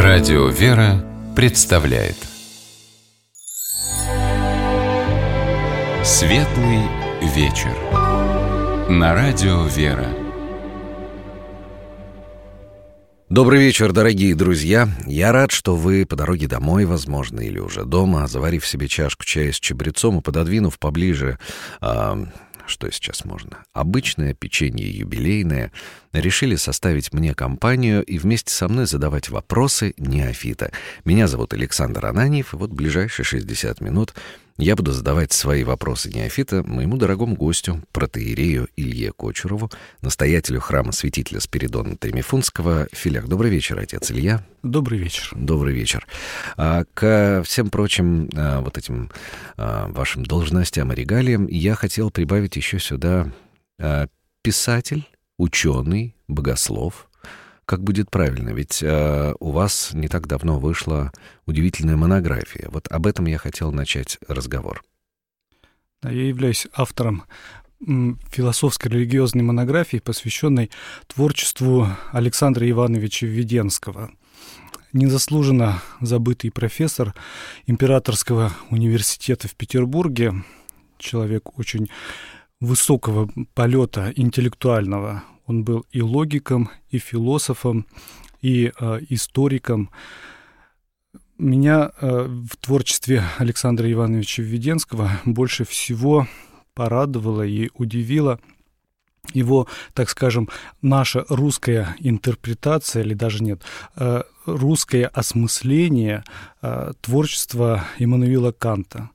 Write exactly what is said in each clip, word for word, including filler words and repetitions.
Радио «Вера» представляет Светлый вечер на Радио «Вера». Добрый вечер, дорогие друзья. Я рад, что вы по дороге домой, возможно, или уже дома, заварив себе чашку чая с чабрецом и пододвинув поближе... А... Что сейчас можно? Обычное печенье юбилейное. Решили составить мне компанию и вместе со мной задавать вопросы неофита. Меня зовут Александр Ананьев, и вот ближайшие шестьдесят минут я буду задавать свои вопросы неофита моему дорогому гостю, протоиерею Илье Кочурову, настоятелю храма святителя Спиридона Тремифунтского. Филях, добрый вечер, отец Илья. Добрый вечер. Добрый вечер. А, ко всем прочим а, вот этим а, вашим должностям и регалиям я хотел прибавить еще сюда а, писатель, ученый, богослов. Как будет правильно? Ведь э, у вас не так давно вышла удивительная монография. Вот об этом я хотел начать разговор. Я являюсь автором философско-религиозной монографии, посвященной творчеству Александра Ивановича Введенского. Незаслуженно забытый профессор Императорского университета в Петербурге, человек очень высокого полета интеллектуального. Он был и логиком, и философом, и э, историком. Меня э, в творчестве Александра Ивановича Введенского больше всего порадовало и удивило его, так скажем, наша русская интерпретация, или даже нет, э, русское осмысление э, творчества Иммануила Канта.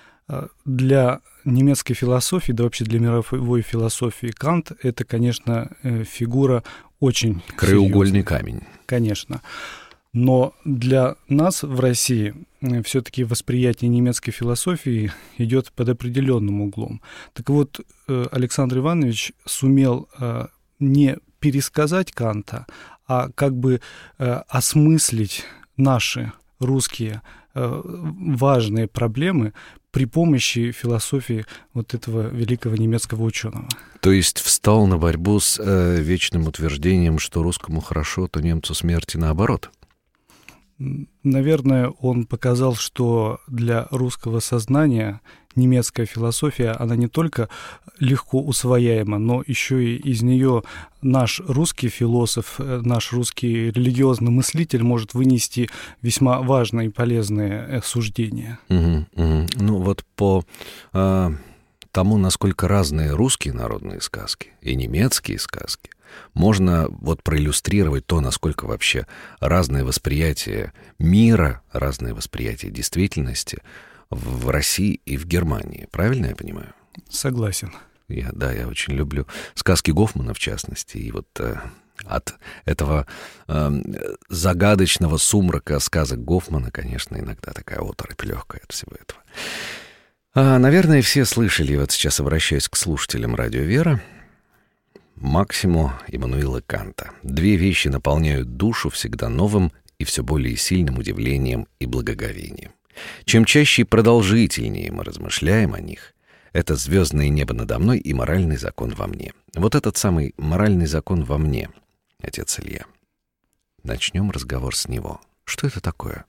Для немецкой философии, да вообще для мировой философии, Кант — это, конечно, фигура очень краеугольный серьезная. Камень. Конечно. Но для нас в России все-таки восприятие немецкой философии идет под определенным углом. Так вот, Александр Иванович сумел не пересказать Канта, а как бы осмыслить наши русские важные проблемы при помощи философии вот этого великого немецкого ученого. То есть встал на борьбу с э, вечным утверждением, что русскому хорошо, то немцу смерти, наоборот? Наверное, он показал, что для русского сознания немецкая философия, она не только легко усвояема, но еще и из нее наш русский философ, наш русский религиозный мыслитель может вынести весьма важные и полезные суждения. Угу, угу. Ну вот по э, тому, насколько разные русские народные сказки и немецкие сказки, можно вот проиллюстрировать то, насколько вообще разное восприятие мира, разное восприятие действительности в России и в Германии. Правильно я понимаю? Согласен. Я, да, я очень люблю сказки Гофмана, в частности. И вот э, от этого э, загадочного сумрака сказок Гофмана, конечно, иногда такая оторопь легкая от всего этого. А, наверное, все слышали, вот сейчас обращаюсь к слушателям Радио «Вера», Максиму Иммануила Канта. Две вещи наполняют душу всегда новым и все более сильным удивлением и благоговением. Чем чаще и продолжительнее мы размышляем о них, это звездное небо надо мной и моральный закон во мне. Вот этот самый моральный закон во мне, отец Илья. Начнем разговор с него. Что это такое?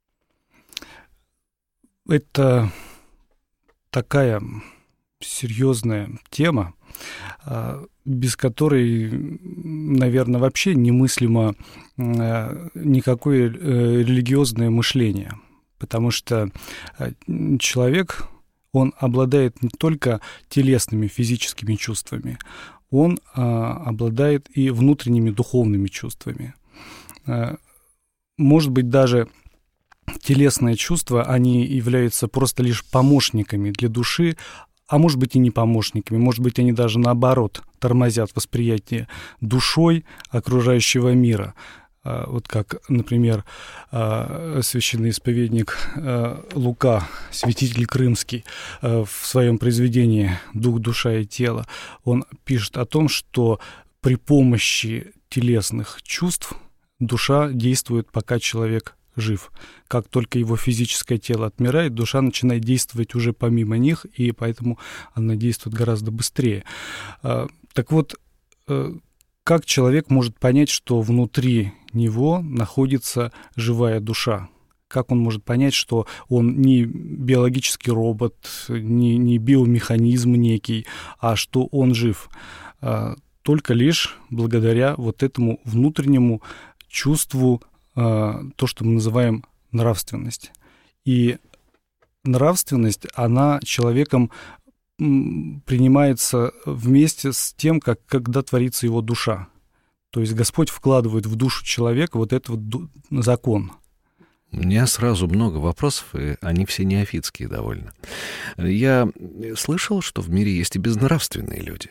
Это такая серьезная тема, без которой, наверное, вообще немыслимо никакое религиозное мышление. Потому что человек, он обладает не только телесными, физическими чувствами, он обладает и внутренними духовными чувствами. Может быть, даже телесные чувства, они являются просто лишь помощниками для души, а может быть и не помощниками, может быть, они даже наоборот тормозят восприятие душой окружающего мира. Вот как, например, священный исповедник Лука, святитель крымский, в своем произведении «Дух, душа и тело», он пишет о том, что при помощи телесных чувств душа действует, пока человек жив. Как только его физическое тело отмирает, душа начинает действовать уже помимо них, и поэтому она действует гораздо быстрее. Так вот, как человек может понять, что внутри него находится живая душа. Как он может понять, что он не биологический робот, не, не биомеханизм некий, а что он жив? Только лишь благодаря вот этому внутреннему чувству, то, что мы называем нравственность. И нравственность, она человеком принимается вместе с тем, как, когда творится его душа. То есть Господь вкладывает в душу человека вот этот вот закон. У меня сразу много вопросов, и они все неофитские довольно. Я слышал, что в мире есть и безнравственные люди.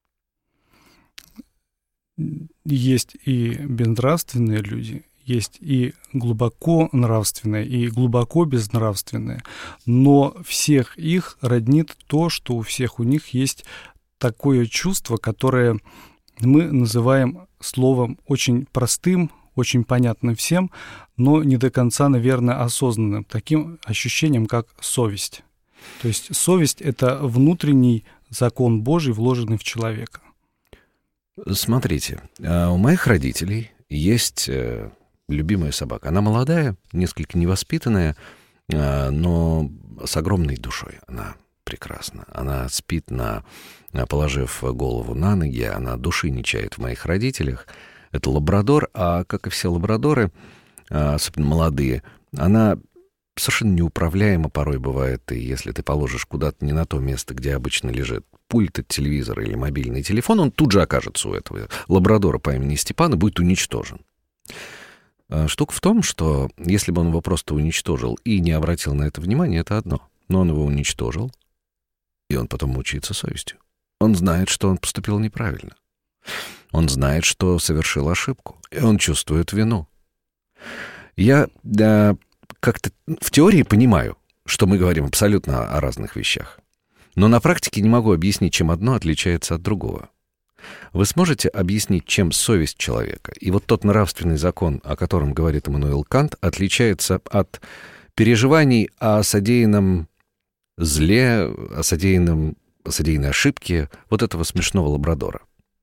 Есть и безнравственные люди, есть и глубоко нравственные, и глубоко безнравственные, но всех их роднит то, что у всех у них есть такое чувство, которое мы называем словом очень простым, очень понятным всем, но не до конца, наверное, осознанным, таким ощущением, как совесть. То есть совесть — это внутренний закон Божий, вложенный в человека. Смотрите, у моих родителей есть любимая собака. Она молодая, несколько невоспитанная, но с огромной душой. Она прекрасна. Она спит, на, положив голову на ноги, она души не чает в моих родителях. Это лабрадор, а, как и все лабрадоры, особенно молодые, она совершенно неуправляема порой бывает, и если ты положишь куда-то не на то место, где обычно лежит пульт от телевизора или мобильный телефон, он тут же окажется у этого лабрадора по имени Степан и будет уничтожен. Штука в том, что если бы он его просто уничтожил и не обратил на это внимания, это одно. Но он его уничтожил, и он потом мучается совестью. Он знает, что он поступил неправильно. Он знает, что совершил ошибку, и он чувствует вину. Я да, как-то в теории понимаю, что мы говорим абсолютно о разных вещах, но на практике не могу объяснить, чем одно отличается от другого. Вы сможете объяснить, чем совесть человека и вот тот нравственный закон, о котором говорит Иммануил Кант, отличается от переживаний о содеянном зле, о содеянном, о содеянной ошибке вот этого смешного лабрадора?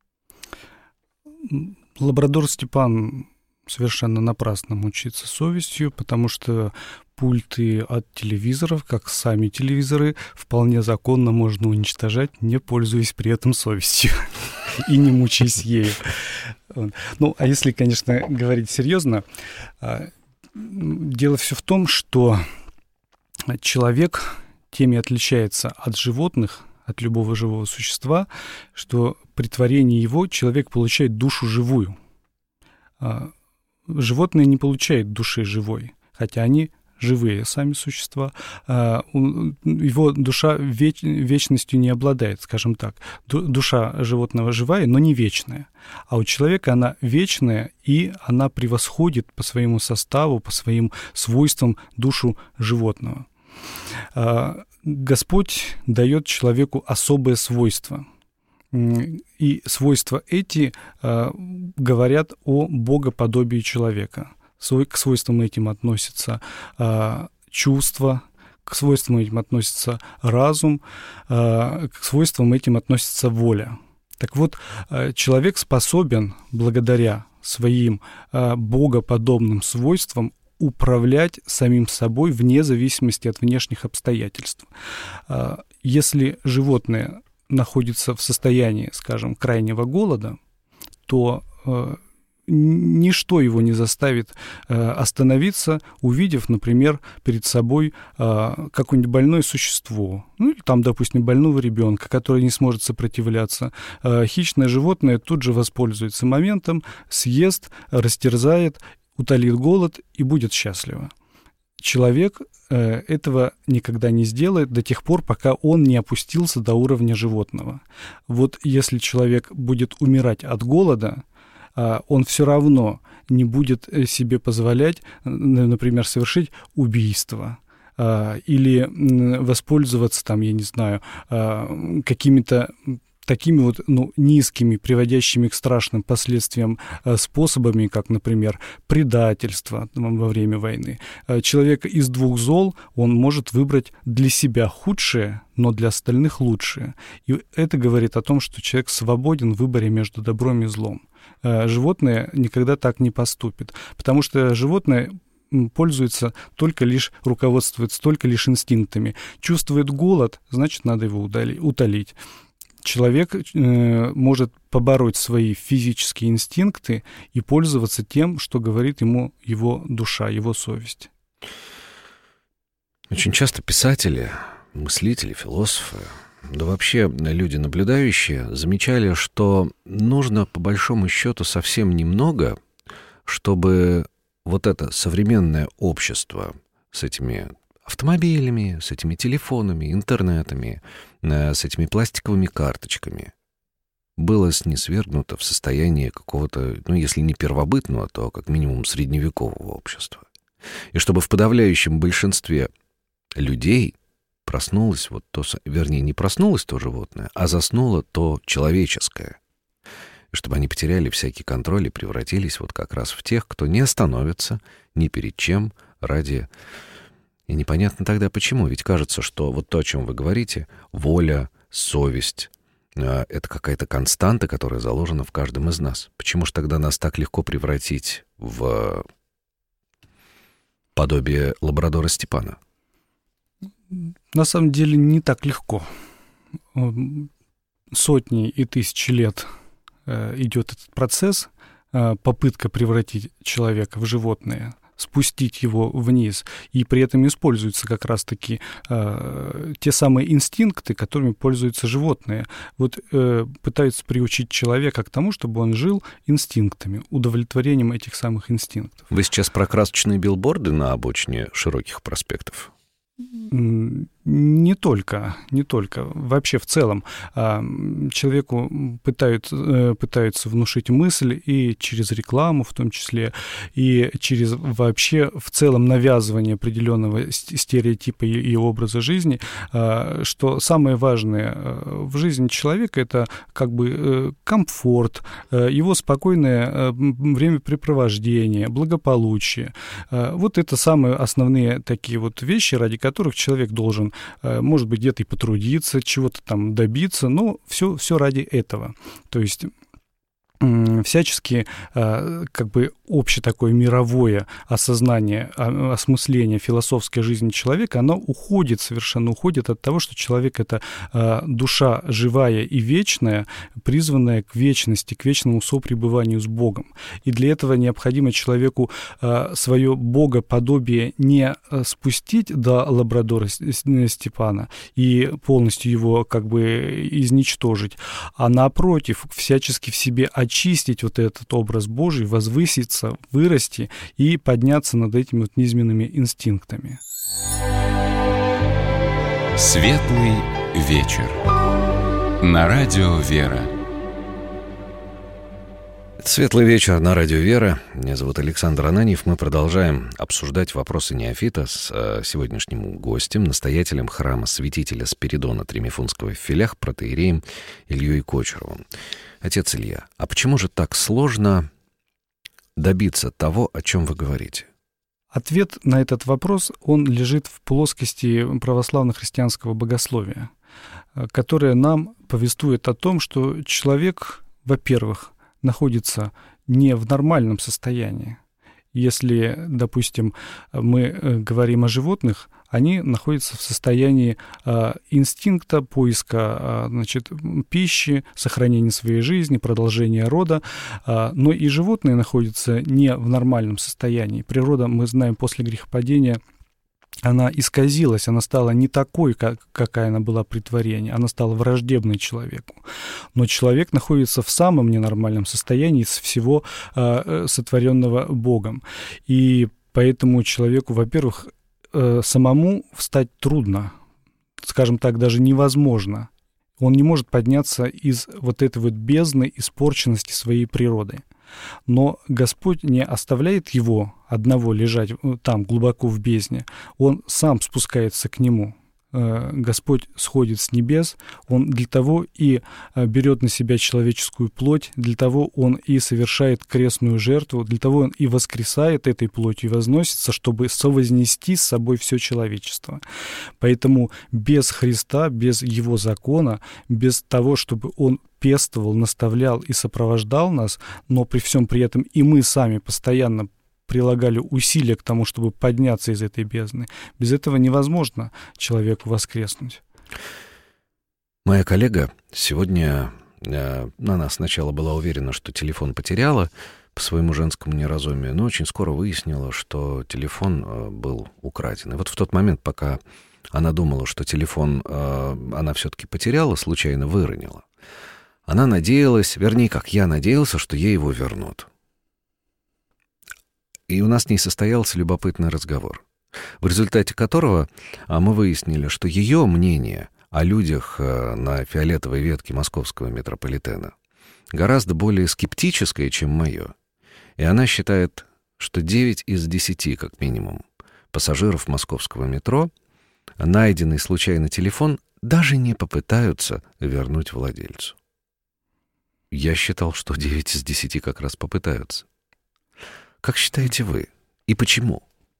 Лабрадор Степан совершенно напрасно мучится совестью, потому что пульты от телевизоров, как сами телевизоры, вполне законно можно уничтожать, не пользуясь при этом совестью и не мучаясь ею. Ну, а если, конечно, говорить серьезно, дело все в том, что человек тем и отличается от животных, от любого живого существа, что при творении его человек получает душу живую. Животные не получают души живой, хотя они живые сами существа. Его душа веч, вечностью не обладает, скажем так. Душа животного живая, но не вечная. А у человека она вечная, и она превосходит по своему составу, по своим свойствам душу животного. Господь дает человеку особое свойство. И свойства эти э, говорят о богоподобии человека. Свой, к свойствам этим относятся э, чувства, к свойствам этим относится разум, э, к свойствам этим относится воля. Так вот, э, человек способен, благодаря своим э, богоподобным свойствам, управлять самим собой вне зависимости от внешних обстоятельств. Э, если животное находится в состоянии, скажем, крайнего голода, то э, ничто его не заставит э, остановиться, увидев, например, перед собой э, какое-нибудь больное существо, ну или там, допустим, больного ребенка, который не сможет сопротивляться. Э, хищное животное тут же воспользуется моментом, съест, растерзает, утолит голод и будет счастливо. Человек э, этого никогда не сделает до тех пор, пока он не опустился до уровня животного. Вот если человек будет умирать от голода, э, он все равно не будет себе позволять, например, совершить убийство э, или воспользоваться, там, я не знаю, э, какими-то такими вот, ну, низкими, приводящими к страшным последствиям э, способами, как, например, предательство во время войны. Э, человек из двух зол, он может выбрать для себя худшее, но для остальных лучшее. И это говорит о том, что человек свободен в выборе между добром и злом. животное никогда так не поступит, потому что животное пользуется только лишь, руководствуется только лишь инстинктами. Чувствует голод, значит, надо его удали, утолить. Человек э, может побороть свои физические инстинкты и пользоваться тем, что говорит ему его душа, его совесть. Очень часто писатели, мыслители, философы, да вообще люди наблюдающие, замечали, что нужно по большому счету совсем немного, чтобы вот это современное общество с этими автомобилями, с этими телефонами, интернетами, с этими пластиковыми карточками было снисвергнуто в состояние какого-то, ну, если не первобытного, то как минимум средневекового общества. И чтобы в подавляющем большинстве людей проснулось вот то, вернее, не проснулось то животное, а заснуло то человеческое. И чтобы они потеряли всякий контроль и превратились вот как раз в тех, кто не остановится ни перед чем ради... И непонятно тогда почему, ведь кажется, что вот то, о чем вы говорите, воля, совесть, это какая-то константа, которая заложена в каждом из нас. Почему же тогда нас так легко превратить в подобие лабрадора Степана? На самом деле не так легко. Сотни и тысячи лет идет этот процесс, попытка превратить человека в животное, спустить его вниз, и при этом используются как раз-таки э, те самые инстинкты, которыми пользуются животные. Вот э, пытаются приучить человека к тому, чтобы он жил инстинктами, удовлетворением этих самых инстинктов. Вы сейчас про красочные билборды на обочине широких проспектов? Не только, не только. Вообще в целом человеку пытаются, пытаются внушить мысль и через рекламу в том числе, и через вообще в целом навязывание определенного стереотипа и образа жизни, что самое важное в жизни человека — это как бы комфорт, его спокойное времяпрепровождение, благополучие. Вот это самые основные такие вот вещи, ради которых человек должен, может быть, где-то и потрудиться, чего-то там добиться, но все, все ради этого. То есть всячески как бы общее такое мировое осознание, осмысление философской жизни человека, оно уходит, совершенно уходит от того, что человек — это душа живая и вечная, призванная к вечности, к вечному сопребыванию с Богом. И для этого необходимо человеку свое богоподобие не спустить до лабрадора Степана и полностью его как бы изничтожить, а напротив, всячески в себе очистить вот этот образ Божий, возвыситься, вырасти и подняться над этими вот низменными инстинктами. Светлый вечер. На радио «Вера». Светлый вечер на радио «Вера». Меня зовут Александр Ананьев. Мы продолжаем обсуждать вопросы неофита с сегодняшним гостем, настоятелем храма святителя Спиридона Тремифунского в Филях, протоиереем Ильей Кочуровым. Отец Илья, а почему же так сложно добиться того, о чем вы говорите? Ответ на этот вопрос, он лежит в плоскости православно-христианского богословия, которое нам повествует о том, что человек, во-первых, находится не в нормальном состоянии. Если, допустим, мы говорим о животных, они находятся в состоянии э, инстинкта, поиска э, значит, пищи, сохранения своей жизни, продолжения рода, э, но и животные находятся не в нормальном состоянии. Природа, мы знаем, после грехопадения, она исказилась, она стала не такой, как, какая она была при творении, она стала враждебной человеку. Но человек находится в самом ненормальном состоянии из всего э, сотворенного Богом. И поэтому человеку, во-первых, э, самому встать трудно, скажем так, даже невозможно. Он не может подняться из вот этой вот бездны испорченности своей природы. Но Господь не оставляет его одного лежать там глубоко в бездне, Он сам спускается к нему. Господь сходит с небес, Он для того и берет на себя человеческую плоть, для того Он и совершает крестную жертву, для того Он и воскресает этой плотью и возносится, чтобы совознести с собой все человечество. Поэтому без Христа, без Его закона, без того, чтобы Он пестовал, наставлял и сопровождал нас, но при всем при этом и мы сами постоянно прилагали усилия к тому, чтобы подняться из этой бездны. Без этого невозможно человеку воскреснуть. Моя коллега сегодня, э, она сначала была уверена, что телефон потеряла по своему женскому неразумию, но очень скоро выяснила, что телефон э, был украден. И вот в тот момент, пока она думала, что телефон э, она все-таки потеряла, случайно выронила, она надеялась, вернее, как я надеялся, что ей его вернут. И у нас с ней состоялся любопытный разговор, в результате которого мы выяснили, что ее мнение о людях на фиолетовой ветке московского метрополитена гораздо более скептическое, чем мое. И она считает, что девять из десяти, как минимум, пассажиров московского метро найденный случайно телефон даже не попытаются вернуть владельцу. Я считал, что девять из десяти как раз попытаются. Как считаете вы? И почему?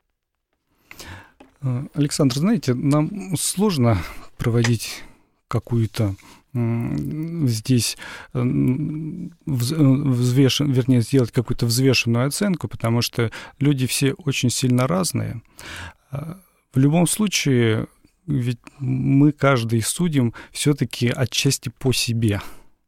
Александр, знаете, нам сложно проводить какую-то здесь взвешен, вернее, сделать какую-то взвешенную оценку, потому что люди все очень сильно разные. В любом случае, ведь мы каждый судим все-таки отчасти по себе.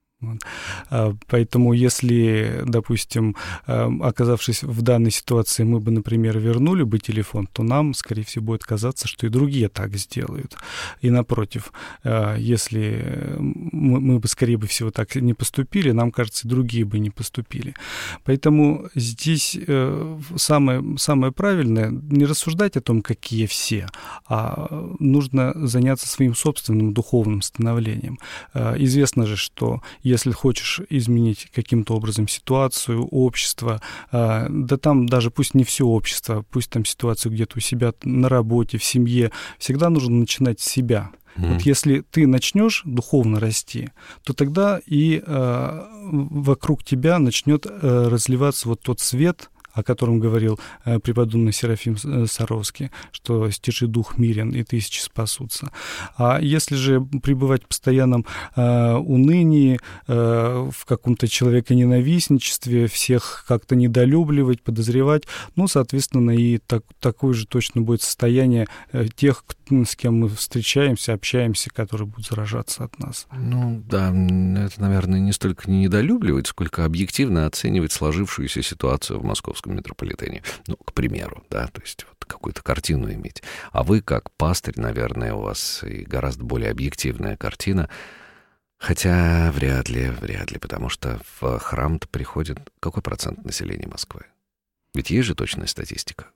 Поэтому если, допустим, оказавшись в данной ситуации, мы бы, например, вернули бы телефон, то нам, скорее всего, будет казаться, что и другие так сделают. И напротив, если мы бы, скорее всего, так не поступили, нам кажется, и другие бы не поступили. Поэтому здесь самое, самое правильное не рассуждать о том, какие все, а нужно заняться своим собственным духовным становлением. Известно же, что если хочешь изменить каким-то образом ситуацию, общество, э, да там даже пусть не все общество, пусть там ситуацию где-то у себя на работе, в семье, всегда нужно начинать с себя. Mm-hmm. Вот если ты начнешь духовно расти, то тогда и э, вокруг тебя начнет э, разливаться вот тот свет, о котором говорил э, преподобный Серафим Саровский, что «стяжи дух мирен, и тысячи спасутся». А если же пребывать в постоянном э, унынии, э, в каком-то человеконенавистничестве, всех как-то недолюбливать, подозревать, ну, соответственно, и так, такое же точно будет состояние э, тех, с кем мы встречаемся, общаемся, которые будут заражаться от нас. Ну, да, это, наверное, не столько не недолюбливать, сколько объективно оценивать сложившуюся ситуацию в московском метрополитене. Ну, к примеру, да, то есть вот какую-то картину иметь. А вы, как пастырь, наверное, у вас и гораздо более объективная картина. Хотя вряд ли, вряд ли, потому что в храм-то приходит какой процент населения Москвы? Ведь есть же точная статистика.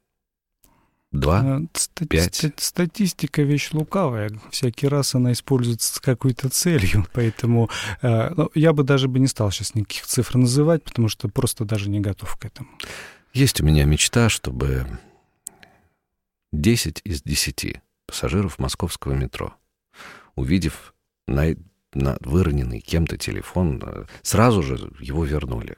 Два? Стати- Пять? Статистика — вещь лукавая. Всякий раз она используется с какой-то целью. Поэтому э, ну, я бы даже бы не стал сейчас никаких цифр называть, потому что просто даже не готов к этому. Есть у меня мечта, чтобы десять из десяти пассажиров московского метро, увидев на, на выроненный кем-то телефон, сразу же его вернули.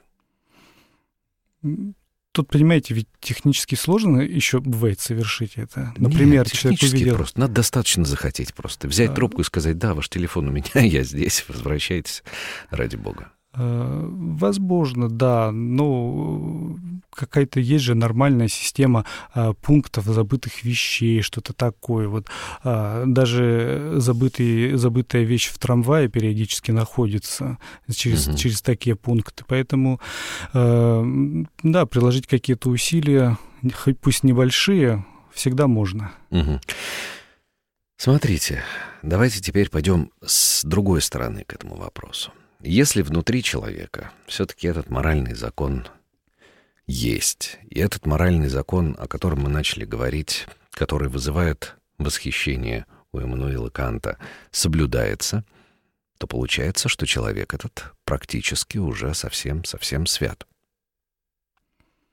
Тут, понимаете, ведь технически сложно еще бывает совершить это. Например, Нет, человек технически увидел... просто. Надо достаточно захотеть просто. Взять а... трубку и сказать: да, ваш телефон у меня, я здесь, возвращайтесь, ради бога. Возможно, да, но какая-то есть же нормальная система а, пунктов забытых вещей, что-то такое. Вот, а, даже забытый, забытая вещь в трамвае периодически находится через, угу. через такие пункты. Поэтому, а, да, приложить какие-то усилия, хоть пусть небольшие, всегда можно. Угу. Смотрите, давайте теперь пойдем с другой стороны к этому вопросу. Если внутри человека все-таки этот моральный закон есть, и этот моральный закон, о котором мы начали говорить, который вызывает восхищение у Иммануила Канта, соблюдается, то получается, что человек этот практически уже совсем-совсем свят.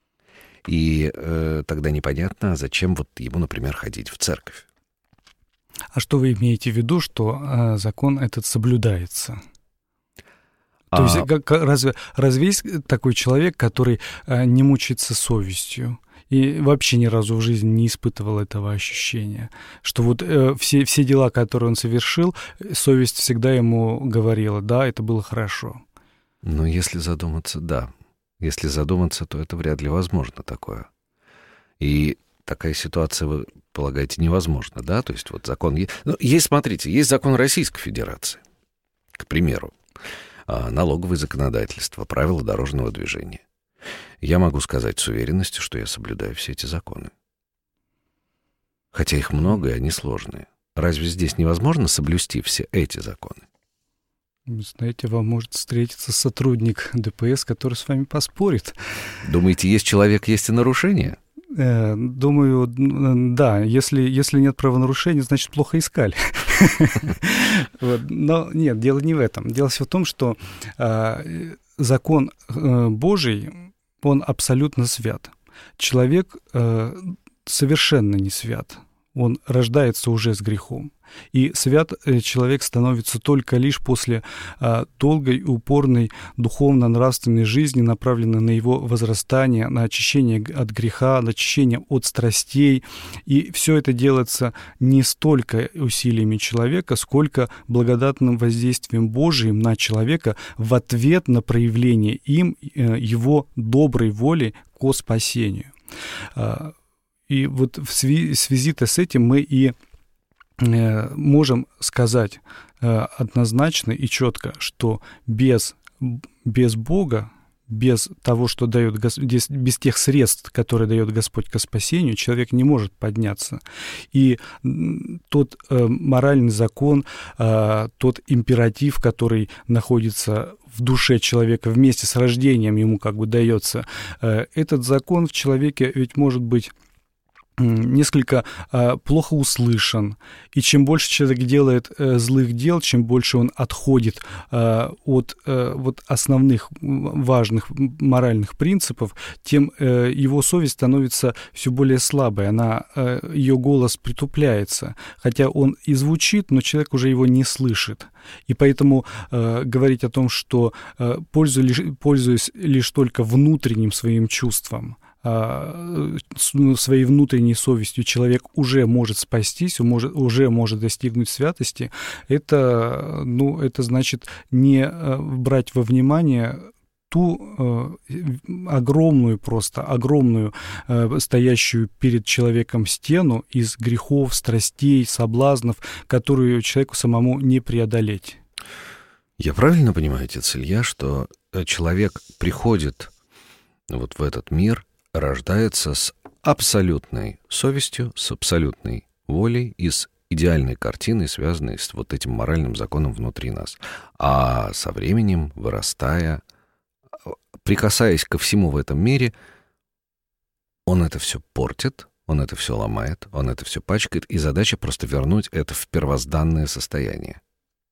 И э, тогда непонятно, зачем вот ему, например, ходить в церковь. А что вы имеете в виду, что э, закон этот соблюдается? А... То есть как, разве, разве есть такой человек, который э, не мучается совестью и вообще ни разу в жизни не испытывал этого ощущения, что вот э, все, все дела, которые он совершил, совесть всегда ему говорила, да, это было хорошо? Ну, если задуматься, да. Если задуматься, то это вряд ли возможно такое. И такая ситуация, вы полагаете, невозможна, да? То есть вот закон... Ну, есть, смотрите, есть закон Российской Федерации, к примеру, налоговое законодательство, правила дорожного движения. Я могу сказать с уверенностью, что я соблюдаю все эти законы. Хотя их много, и они сложные. Разве здесь невозможно соблюсти все эти законы? Знаете, вам может встретиться сотрудник ДПС, который с вами поспорит. Думаете, есть человек, есть и нарушение? Думаю, да. Если, если нет правонарушений, значит, плохо искали. Но нет, дело не в этом. Дело все в том, что закон Божий, он абсолютно свят. Человек совершенно не свят. Он рождается уже с грехом. И свят человек становится только лишь после а, долгой и упорной духовно-нравственной жизни, направленной на его возрастание, на очищение от греха, на очищение от страстей. И все это делается не столько усилиями человека, сколько благодатным воздействием Божиим на человека в ответ на проявление им его доброй воли ко спасению. И вот в связи-то с этим мы и можем сказать однозначно и четко, что без, без Бога, без того, что дает, без, без тех средств, которые дает Господь ко спасению, человек не может подняться. И тот э, моральный закон, э, тот императив, который находится в душе человека вместе с рождением, ему как бы дается, э, этот закон в человеке ведь может быть несколько э, плохо услышан. И чем больше человек делает э, злых дел, чем больше он отходит э, от э, вот основных важных моральных принципов, тем э, его совесть становится все более слабой. Она, э, ее голос притупляется. Хотя он и звучит, но человек уже его не слышит. И поэтому э, говорить о том, что э, пользуясь, пользуясь лишь только внутренним своим чувством, своей внутренней совестью человек уже может спастись, может, уже может достигнуть святости, это, ну, это значит не брать во внимание ту э, огромную, просто огромную, э, стоящую перед человеком стену из грехов, страстей, соблазнов, которую человеку самому не преодолеть. Я правильно понимаю, отец Илья, что человек приходит вот в этот мир, рождается с абсолютной совестью, с абсолютной волей и с идеальной картиной, связанной с вот этим моральным законом внутри нас. А со временем, вырастая, прикасаясь ко всему в этом мире, он это все портит, он это все ломает, он это все пачкает, и задача просто вернуть это в первозданное состояние.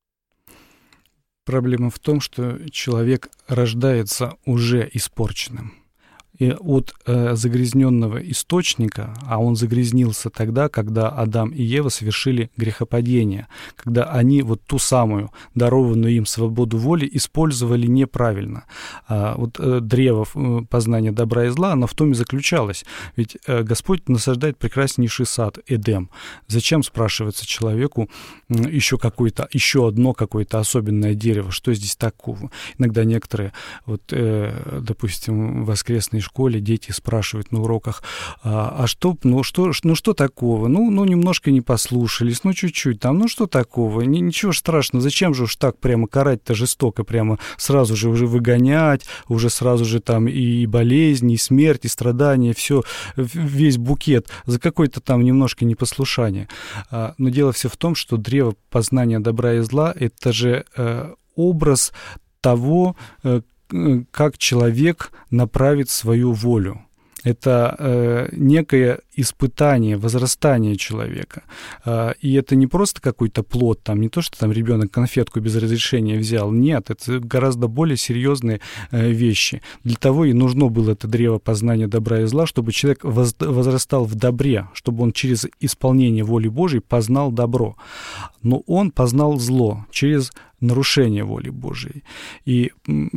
Проблема в том, что человек рождается уже испорченным. И от э, загрязненного источника, а он загрязнился тогда, когда Адам и Ева совершили грехопадение, когда они вот ту самую дарованную им свободу воли использовали неправильно. А вот э, древо э, познания добра и зла, оно в том и заключалось. Ведь э, Господь насаждает прекраснейший сад, Эдем. Зачем, спрашивается человеку, э, еще какое-то, еще одно какое-то особенное дерево? Что здесь такого? Иногда некоторые, вот, э, допустим, воскресные школе дети спрашивают на уроках, а, а что, ну что, ну что такого? Ну, ну немножко не послушались, ну чуть-чуть там, ну что такого? Ничего страшного, зачем же уж так прямо карать-то жестоко, прямо сразу же уже выгонять, уже сразу же там и болезни, и смерть, и страдания, все, весь букет за какое-то там немножко непослушание. А, но дело все в том, что древо познания добра и зла — это же э, образ того, э, как человек направит свою волю. Это э, некое испытание, возрастание человека. Э, и это не просто какой-то плод, там, не то, что там ребенок конфетку без разрешения взял. Нет, это гораздо более серьезные э, вещи. Для того и нужно было это древо познания добра и зла, чтобы человек воз, возрастал в добре, чтобы он через исполнение воли Божией познал добро. Но он познал зло через нарушение воли Божией. И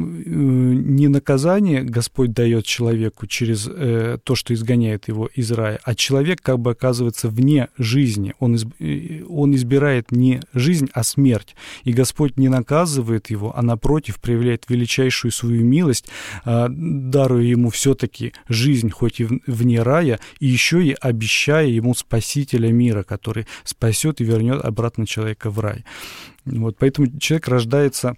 не наказание Господь дает человеку через э, то, что изгоняет его из рая, а человек как бы оказывается вне жизни. Он, из, он избирает не жизнь, а смерть. И Господь не наказывает его, а напротив проявляет величайшую свою милость, э, даруя ему все-таки жизнь, хоть и вне рая, и еще и обещая ему Спасителя мира, который спасет и вернет обратно человека в рай. Вот, поэтому человек рождается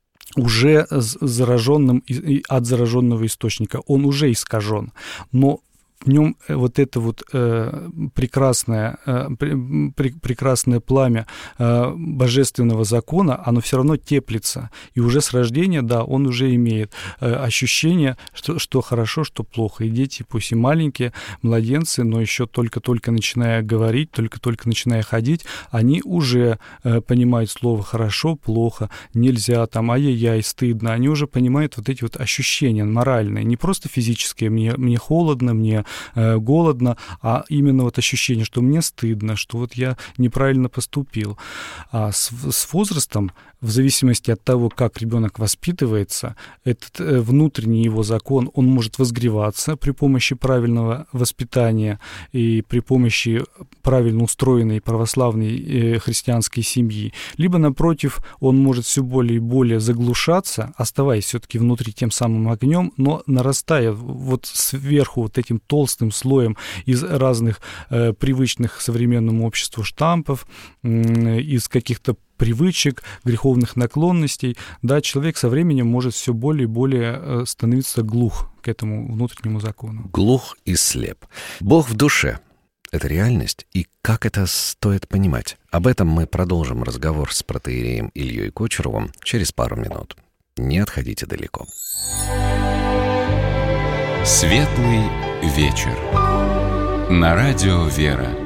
уже зараженным от зараженного источника, он уже искажен, но в нем вот это вот э, прекрасное, э, пр- прекрасное пламя э, божественного закона, оно все равно теплится. И уже с рождения, да, он уже имеет э, ощущение, что, что хорошо, что плохо. И дети, пусть и маленькие, младенцы, но еще только-только начиная говорить, только-только начиная ходить, они уже э, понимают слово «хорошо», «плохо», «нельзя», там, «ай-яй-яй», «стыдно». Они уже понимают вот эти вот ощущения моральные, не просто физические, мне, мне холодно, мне голодно, а именно вот ощущение, что мне стыдно, что вот я неправильно поступил. А с, с возрастом, в зависимости от того, как ребенок воспитывается, этот внутренний его закон, он может возгреваться при помощи правильного воспитания и при помощи правильно устроенной православной христианской семьи, либо, напротив, он может все более и более заглушаться, оставаясь все-таки внутри тем самым огнем, но нарастая вот сверху вот этим толстым слоем из разных э, привычных современному обществу штампов, э, из каких-то привычек, греховных наклонностей, да, человек со временем может все более и более становиться глух к этому внутреннему закону. Глух и слеп. Бог в душе — это реальность, и как это стоит понимать? Об этом мы продолжим разговор с протоиереем Ильей Кочуровым через пару минут. Не отходите далеко. Светлый вечер. На радио «Вера».